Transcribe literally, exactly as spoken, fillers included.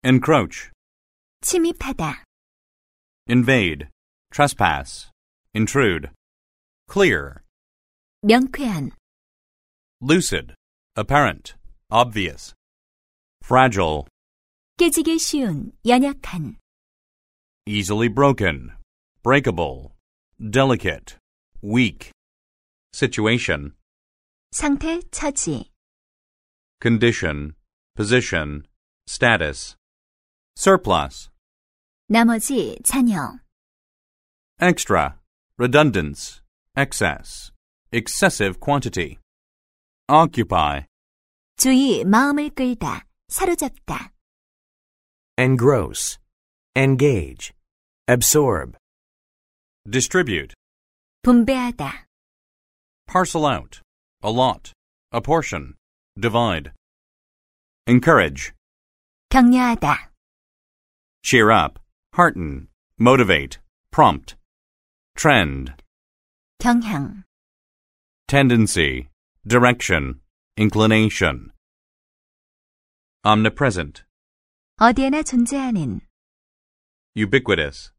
encroach, 침입하다, invade, trespass, intrude, clear, 명쾌한, lucid, apparent, obvious, fragile, 깨지기 쉬운, 연약한, easily broken, breakable, delicate, weak, situation, 상태, 처지, condition, position, status, surplus, 나머지, 잔여, extra, redundance, excess, excessive quantity, occupy, 주의, 마음을 끌다, 사로잡다, engross, engage, absorb, distribute, 분배하다, parcel out, allot, apportion, divide, encourage, 격려하다, cheer up, hearten, motivate, prompt, trend, 경향, tendency, direction, inclination, omnipresent, 어디에나 존재하는, ubiquitous,